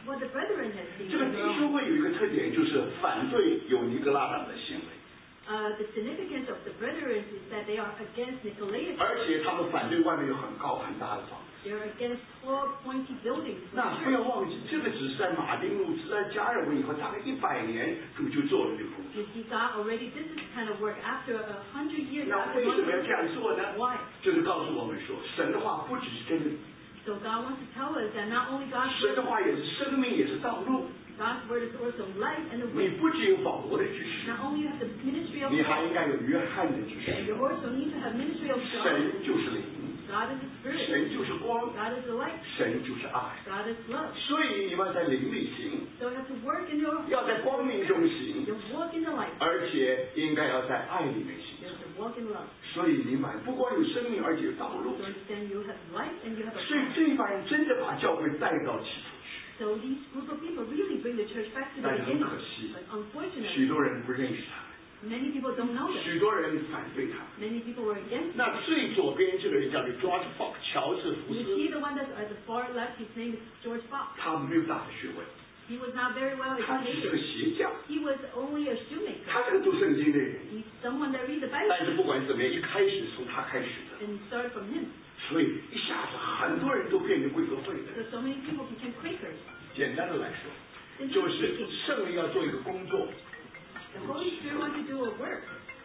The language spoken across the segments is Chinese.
what the brethren had seen. 这个弟兄会有一个特点，就是反对有尼格拉党的行为。 The significance of the brethren is that they are against Nicolaitans. 而且他们反对外面有很高很大的房子。 They are against tall, pointy buildings. 那不要忘记，这个只是在马丁路，是在加尔文以后，大概100年主就做了这个工作。 You see, God already did this kind of work after 100 years. 那为什么要这样做呢？ Why? 就是告诉我们说，神的话不只是真理。 So God wants to tell us that not only God's 神的 word, 话也是生命，也是道路。 God's word is also life and the 你 way. 不只有保罗的知识， Not only you have the ministry of 你还 God, 应该有约翰的知识。 you also need to have ministry of 神 God. 就是灵， God is the Spirit. 神就是光， God is the light. 神就是爱。 God is love. 所以你们在灵里行， So you have to work in your 要在光明中行， you walk in the light. 而且应该要在爱里面行。 You have to walk in love. 所以你们不光有生命，而且有道路。 So then you have life and you have a 所以 path. 这一帮人真的把教会带到起初去， So these group of people really bring the church back to the 但是很 beginning. 可惜， But unfortunately, 许多人不认识他们， many people don't know them. 许多人反对他们。 Many people were against them. 那最左边这个人叫做 George Fox 乔治福 You 斯， see the one that's at the far left, his name is George Fox. 他没有大的学问， He was not very well 他只是个 educated. 鞋匠， He was only a shoemaker. 他是个读圣经的人。 He's someone that reads the 但 Bible. 是不管怎么样，一开始从他开始的， And start from him. 所以一下子很多人都变成贵格会的。 So many people became Quakers. 简单的来说，就是圣灵要做一个工作， The Holy Spirit wants to do a work.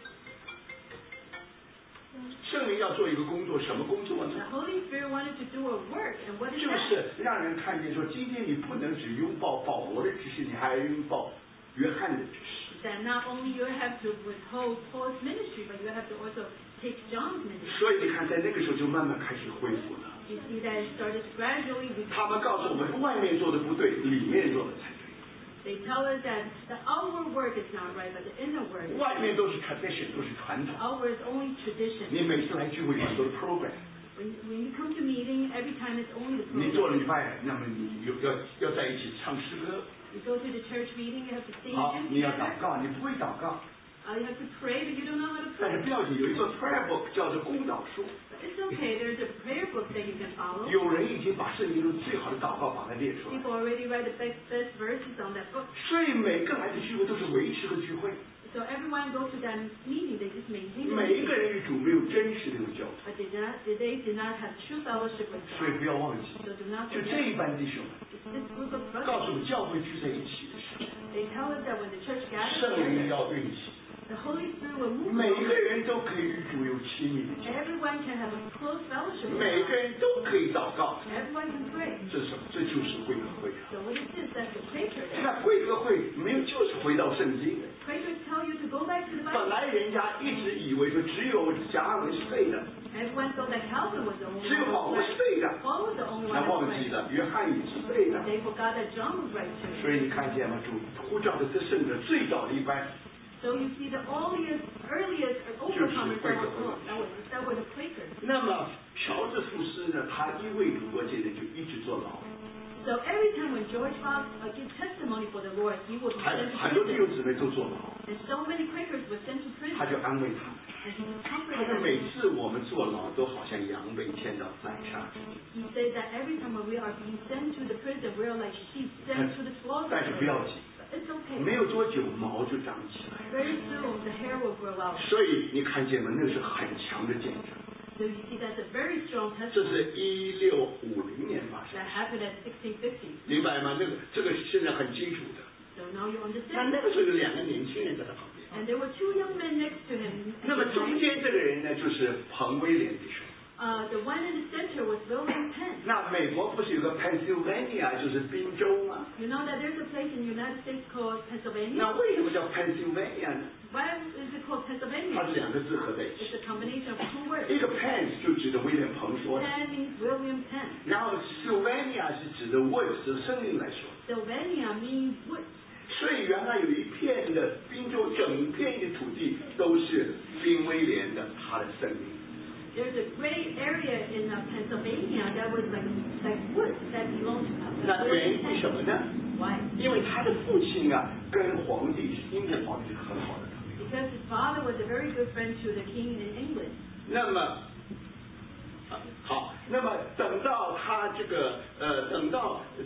圣灵要做一个工作，什么工作 The 呢？ Holy Spirit wanted to do a work. And what is 就 that? 是让人看见说，今天你不能只拥抱保罗的知识，你还要拥抱约翰的知识。 That not only you have to withhold Paul's ministry, but you have to also take John's ministry. 所以你看，在那个时候就慢慢开始恢复了。 You see that it started gradually. 他们告诉我们，外面做的不对，里面做的才对。 They tell us that the outward work is not right, but the inner work. 外面都是 tradition， 都是传统。 Outward is only tradition. 你每次来聚会，很多的 program。 When you come to meeting, every time it's only the 你做 program. 礼拜，那么你要在一起唱诗歌。 You go to the church meeting, you have to sing 好， hymns 你要 together. 祷告，你不会祷告， You have to pray, but you don't know how to 但是 pray. 不要紧，有一个 prayer book 叫做公祷书。 It's okay. There's a prayer book that you can follow. 有人已经把圣经中最好的祷告把它列出来， People already write the best verses on that book. 所以每个来的聚会都是维持和聚会， So everyone goes to that meeting, they just maintain 每一 it. 个人与主没有真实的有交通， But they did not have true fellowship with 所以 God. 不要忘记， So do not 就 forget. 这一班弟兄， This group of 告 brothers, 诉我们教会聚在一起的时候， they tell us that when the church gathers 圣灵 together, 要运行， the Holy Spirit will move. 每个人都可以与主有亲密的交 Everyone can have a close fellowship 通， with 每个 God. 人都可以祷告， Everyone can pray. 这是什么？这就是贵格会啊。 So what is this? That's the Quaker. 那贵格会没有，就是回到圣经。 Quakers tell you to go back to the 本 Bible. 来人家一直以为说只有加尔文是对的， Everyone thought that Calvin was the only 只有 one 保 who 罗 was 是 right. 对的， Paul was the only 那 one who 忘 was 记 right. 了约翰也是对的。 They forgot that John was right too. 所以你看见吗？主呼召的这圣者最早的一班， So you see the earliest overcomers that were the Quakers. 那么乔治福斯呢，他因为主而且呢就一直坐牢， So every time when George Fox gives testimony for the Lord, he would be 还 sent to 很多弟兄 prison. 姊妹都坐牢， And so many Quakers were sent to 他 prison. 就安慰他们。 And he 他 comforted 说 them. 每次我们坐牢都好像羊被牵到宰杀， He said that every time when we are being sent to the prison, we are like sheep sent to the 但是不要 slaughter. 紧， But it's okay. 没有多久毛就长起来。 Very soon the hair will grow out. 所以你看见吗？那是很强的见证。 So you see that's a very strong 这 testimony 是1650年发生 that，happened at 1650. 明白吗？这个现在很清楚的。 So now you 那 understand. 那个时候有两个年轻人在他旁边。 And there were two young men next to him. 那么中间这个人呢，就是彭威廉弟兄。 The one in the center was William Penn. 那美国不是有个 Pennsylvania， 就是宾州吗？ You know that there's a place in the United States called 那 Pennsylvania? 为什么叫 Pennsylvania 呢？ Why is it called 它 Pennsylvania? 是两个字合在一 It's 起， a combination of two words. 一个 Penn 就指的威廉彭说的， Penn means William Penn. 然后 Sylvania 是指的 woods， 指生命来说。 Sylvania means wood. 所以原来有一片的宾州，整片的土地都是宾威廉的他的生命。 There's a great area in Pennsylvania that was like wood that belonged to 那原 William 因为什么 Penn. 呢？ Why? 因为他的父亲啊，跟皇帝英国皇帝是很好的朋友。 Because his father was a very good friend to the king in England. 那么，好，那么等到他这个，等到这个后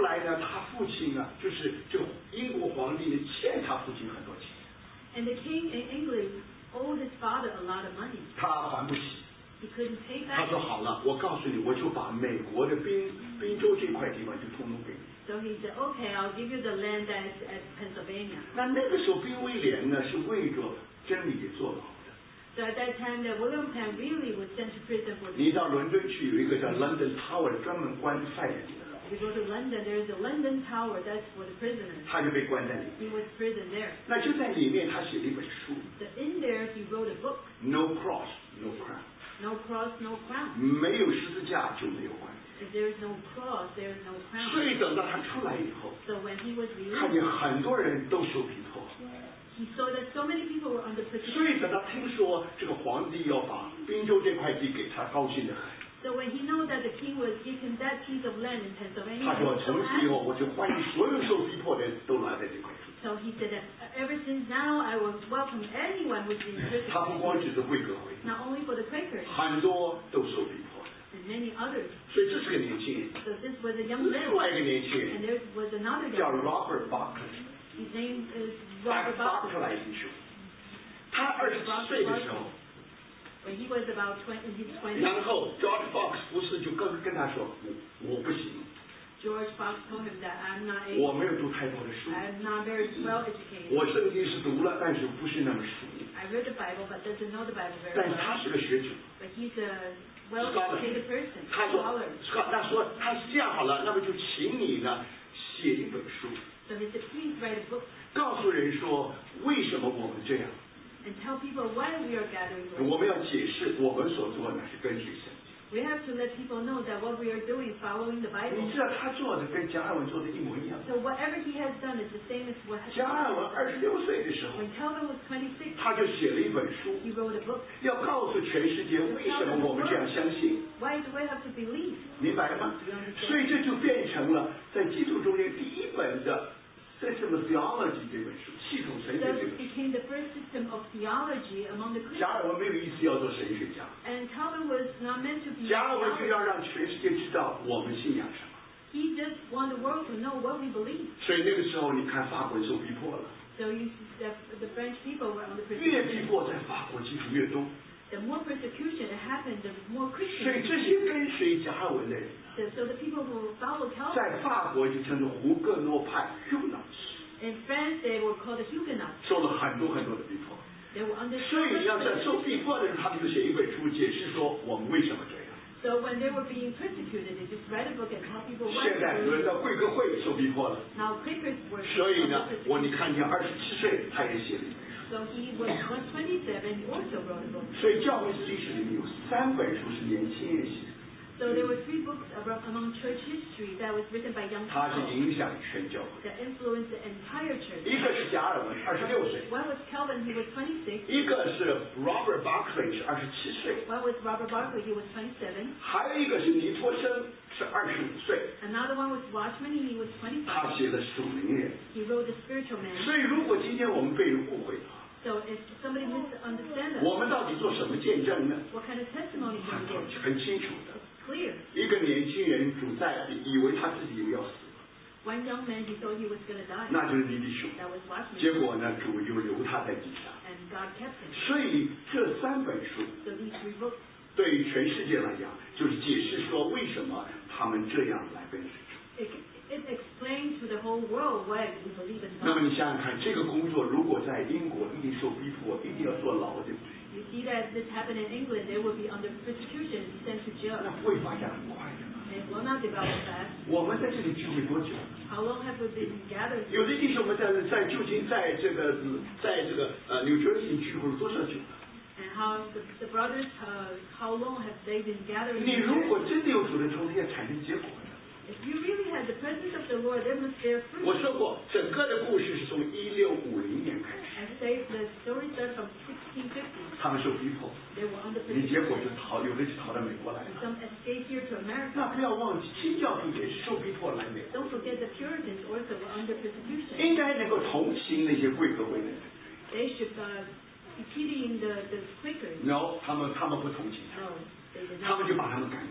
后来呢，他父亲啊，就是这个英国皇帝呢，欠他父亲很多钱。 And the king in England owed his father a lot of money. 他还不起。 He couldn't pay 他 back. 说好了，我告诉你，我就把美国的宾州这块地方就通通给你。 So he said, okay, I'll give you the land that's at Pennsylvania. 那个时候，宾威廉呢是为着真理坐牢的。 So at that time, that William Penn really was sent to prison for. 你到伦敦去有一个叫 London Tower 专门关犯人的。 If you go to London, there is a London Tower that's for the prisoners. 他就被关在里面。 He was prisoned there. 那就在里面，他写了一本书。 So in there, he wrote a book. No cross, no crown. No cross, no crown. 没有十字架就没有冠。 If there is no cross, there is no crown. 所以等到他出来以后， So when he was 看 released, 见很多人都受逼迫。 he saw that so many people were under 所以 persecution. 等他听说这个皇帝要把宾州这块地给他，高兴的很。 So when he knew that the king was giving that piece of land in Pennsylvania, 他 he 说 was 从 so 此以后， happy. 我就欢迎所有受逼迫的人都来在这块地。 So he said that ever since now, I will welcome anyone who's in 他不 prison. 光只是贵格会， Not only for the Quakers 很多都受逼迫。 and many others. 所以这是个年轻人。 So this was a young 另 man, 外一个年轻人 and there was another 叫 young man. Robert Buckley， His name is Robert 巴克 Buckley. 莱英雄。他27岁的时候， When he was about 20, in his 20s, 然后 George Fox 不是就跟他说，我不行， George Fox told him that I'm not 我 able, 没有读太多的书， I'm not very well educated. 我圣经是读了，但是不是那么熟。 I read the Bible, but doesn't know the Bible very 但是他 well. 是个学者。 But he's a well-educated person, 他说 scholar. 那说他是这样好了，那么就请你呢写一本书， So he said, please write a book 告诉人说为什么我们这样， and tell people why we are gathering. 我们要解释我们所做的是跟随圣经。 We have to let people know that what we are doing is following the 你 Bible. 知道他做的跟加尔文做的一模一样。 So whatever he has done is the same as what 加尔文26岁的时候， when Calvin was 26, 他就写了一本书， he wrote a book. 要告诉全世界为什么我们这样相信， Why do we have to believe? 明白吗？所以这就变成了在基督中间第一本的 System of Theology 这本书，系统神学 So 这 it 本书。 became the first system of theology among the 加 Christians. 尔文没有意思要做神学家， And Calvin was not meant to be. 加尔文就 theology. 要让全世界知道我们信仰什么。 He just want the world to know what we believe. 所以那个时候，你看法国人受逼迫了， So the French people were under 越逼 persecution. 迫在法国基础越多。 The more persecution it happened, the more 所以 Christians. 这些跟随加尔文的人， So the people who follow Calvin 在法国就称作胡格诺派 （Huguenots）， in France, they were called the Huguenots. 受了很多很多的逼迫。 They were under. 所以要在受逼迫的人，他们就写一本书解释说我们为什么这样。 So when they were being persecuted, they just write a book and tell people why. 现在轮到贵格会受逼迫了， Now Quakers were. 所以呢 under， 你 persecution. 看见27岁他也写了一本书。 So he was 127. He also wrote a book. 所以教会历史里面有3本书是年轻人写的， So there were 3 books among church history that was written by young 它是 people 影响全教会。 that influenced the entire church. 一个是加尔文26岁， One was Calvin, he was 26. 一个是 Robert Buckley 是27岁， One was Robert Barclay, he was 27. 还有一个是尼托生是25岁， Another one was Watchman, he was 他 25. 写了属灵人。 He wrote The Spiritual Man. 所以如果今天我们被人误会了， So if somebody misunderstands us, 我们到底做什么见证呢？ what kind of testimony do we give? 很清楚的。 Clear. 一个年轻人主在以为他自己以为要死了， One young man, he thought he was going to die. 那就是尼迪兄。 That was Watchman. 结果呢，主就留他在地上。 And God kept him. 所以这3本书 So these 3 books, 对于全世界来讲，就是解释说为什么他们这样来跟随主。 it explains to the whole world why we believe in 那么 God. 你想想看，这个工作如果在英国一定受逼迫，一定要坐牢，对不对？ You see that this happened in England, they will be under persecution and sent to jail. 那不会发展很快的。 It will not develop fast. 我们在这里聚会多久？ How long have we been gathered? 有的弟兄们在旧金，在这个New Jersey 聚会多少久？ And how the brothers, how long have they been gathering? 你如果真的有主的同在，要产生结果的。 If you really had the presence of the Lord, there must bear fruit. 我说过，整个的故事是从1650年开始， And say the story starts from 1650. 他们受逼迫， They were under 你结果 persecution. 就有的就逃到美国来 And 了。 some escaped here to America. 那不要忘记，清教徒也是受逼迫来美国， Don't forget the Puritans also were under persecution. 应该能够同情那些贵格会的人。 They should be pitying the Quakers. No，他们不同情他， No, they did 他们 not. 就把他们赶走。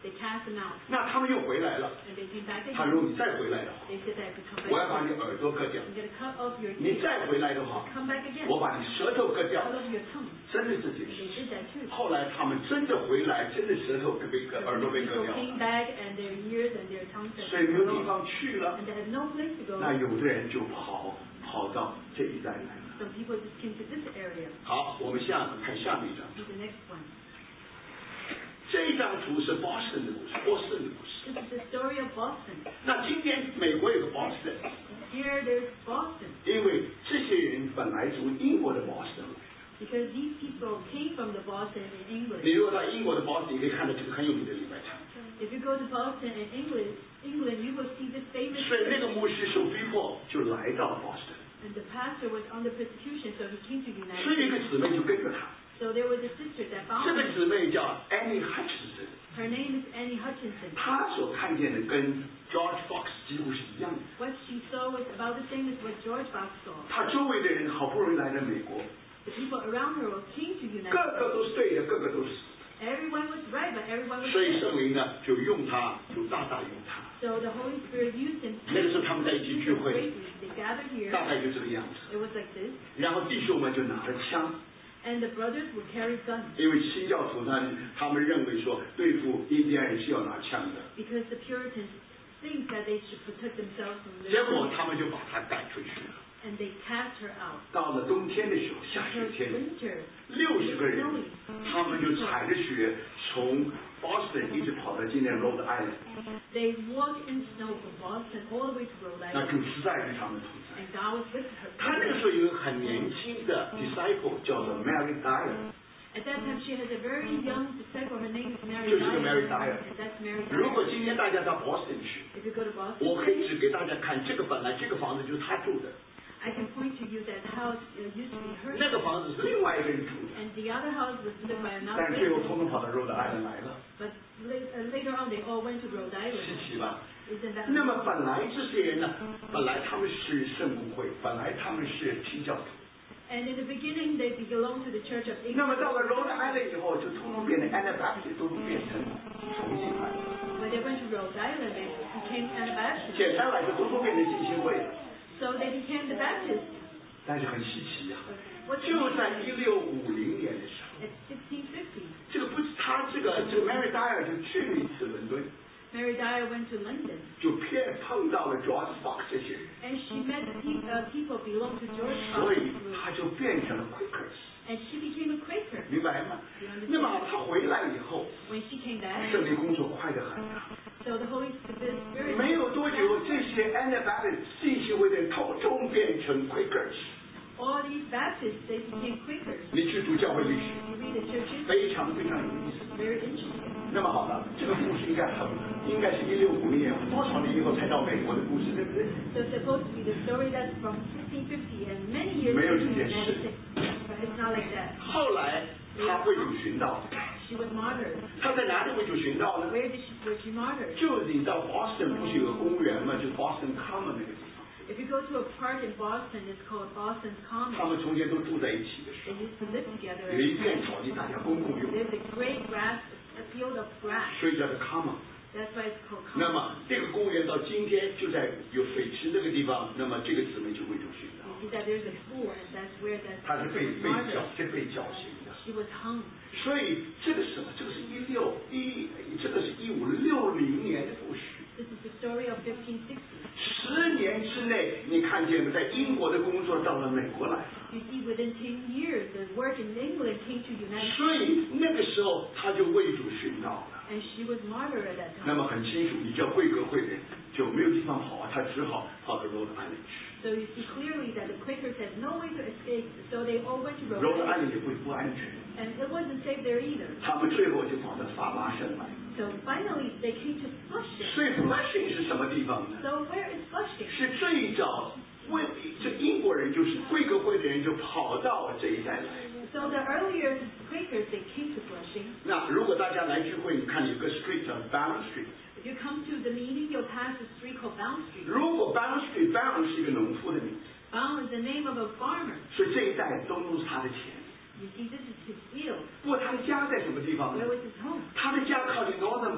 They cast them out. 那他们又回来了。 And they came back 他 again. 如果你再回来的话， They said that if you come 我要 back 把 again, 你耳朵割掉； I'm going to cut off your 你 ears. 再回来的话， Come back again. 我把你舌头割掉。 Cut off your tongue. 真的这件 They 事。 did that too. 后来他们真的回来，真的舌头被割， So 耳朵被割 people 掉 came 了， back and their ears and their tongues had 所以没有 cut 地 off. 方去了。 And they had no place to go. 那有的人就跑到这一带来了。 Some people just came to this area. 好，我们看下面一张 To 图。 the next one. 这一张图是波士顿的故事，波士顿的故事。 This is the story of Boston. 那今天美国有个 Boston， Here there's Boston. 因为这些人本来从英国的 Boston。 Because these people came from the Boston in England. 你如果到英国的 Boston， 你可以看到这个很有名的礼拜堂。 If you go to Boston in England, you will see this famous 所以那 church. 个牧师受逼迫，就来到 Boston。 And the pastor was under persecution, so he came to the 所以 United 一个 States. 姊妹就跟着他。 So there was a sister that 这 found 个 him. 姊妹叫 Annie Hutchinson， Her name is Annie Hutchinson. 她所看见的跟 George Fox 几乎是一样的。 What she saw was about the same as what George Fox saw. 她周围的人好不容易来到美国， The people around her came to the United 个 States. 个都是对的，个个都是。 Everyone was right, but everyone was 所以 right. 圣灵呢，就用她，就大大用她。 So the Holy Spirit used him. 那个时候他们在一起聚会， They gathered here. 大概就这个样子。 It was like this. 然后弟兄们就拿着枪， And the brothers would carry guns. 因为新教徒呢，他们认为说对付印第安人是要拿枪的。 Because the Puritans think that they should protect themselves from the 结果他们就把他赶出去了。 and they cast her out. 到了冬天的时候，下雪 Because 天 winter, ，60个人，他们就踩着雪从 Boston 一直跑到今天 Rhode Island， they walked in snow from Boston all the way to Rhode 那 Island. 主实在与他们同在。 And God was with her. 他那个时候有一个很年轻的 disciple 叫做 Mary Dyer， At that time, she has a very young disciple. Her name is Mary 就是个 Dyer. Mary Dyer。 And that's Mary 如 Dyer. 果今天大家到 Boston 去， If you go to Boston, 我可以指给大家看，这个本来这个房子就是他住的， I can point to you that house used to be hers. 那个房子是另外一个人住的， And the other house was lived by 但 another 是最后 person. 通通跑到 Rhode Island 来了， But later on, they all went to Rhode 稀 Island. 奇吧？ Isn't that 那么本来这些人呢，本来他们是圣公会，本来他们是新教徒。 And in the beginning, they belonged to the Church of 那 England. 么到了 Rhode Island 以后，就通通变成 Anabaptist，都变成重新来了。 When they went to Rhode Island, they became Anabaptists. 简单来说，都变成浸信会了。 So they became the Baptists. 但是很稀奇呀、 What 就在1650年的时候， At 1650, 这个不，他这个 Mary Dyer 就去了一次伦敦， Mary Dyer went to London. 就碰到了 George Fox 这些人， And she met people belonging to George 所 Fox 以 group. 他就变成了 Quakers， And she became a Quaker. 明白吗？那么他回来以后， When she came back, 圣灵工作快得很啊。 so the Holy Spirit. 没有多久，这些 Anabaptist 浸信会的人统统变成 Quakers。 All these Baptists, they became Quakers. 你去读教会历史， You read the churches, 非常非常有意思。 very interesting. 那么好了，这个故事应该是1650年，多少年以后才到美国的故事，对不对？ So it's supposed to be the story that's from 1650 and many years 没有 later 这 in the 件事。 United States. But it's not like that. 后来他为主寻道， She was martyred. 他在哪里为主寻道呢？ Where was she martyred? 就你到 Boston 不是有个公园吗？就 Boston Common 那个地方， If you go to a park in Boston, it's called Boston's 他 Common. 们从前都住在一起的时 They 候， used to live together. 有一片草地，大家公共用， There's a great grass, a field of grass. 所以叫做 Common。 That's why it's called 那 Common. 么这个公园到今天就在有水池那个地方，那么这个姊妹就为主寻道， You see that there's a pool, and that's where that 她是 person 被 was martyred. 被绞刑的。 She was hung. 所以这个是什么？这个是这个是1560年的故事。 This is the story of 1560. 10年之内，你看见没？在英国的工作到了美国来， You see, within 10 years, the work in England came to United 所以那个时候他就为主寻道了。 States, and she was martyred at that 那 time. 么很清楚，你叫贵格会人就没有地方跑，他只好跑到 Rhode Island 去。 So you see clearly that the Quakers had no way to escape, so they all went to Rhode Rhode Island. Island 也不安全， And it wasn't safe there either. 他们最后就跑到法拉盛来。 So finally, they came to Flushing. 所以 Flushing 是什么地方呢？ So where is Flushing? 是最早这英国人就是贵格会的人就跑到这一带来。 So the earlier Quakers, they came to Flushing. 那如果大家来聚会，你看有个 street 叫 Bound Street。 If you come to the meeting, you'll pass a street called Bound Street. 如果 Bound Street 是一个农夫的名字， Bound is the name of a farmer. 所以这一带都是他的田。 You see, this is his field. 不过他的家在什么地方呢 Where？was his home? 他的家靠近 Northern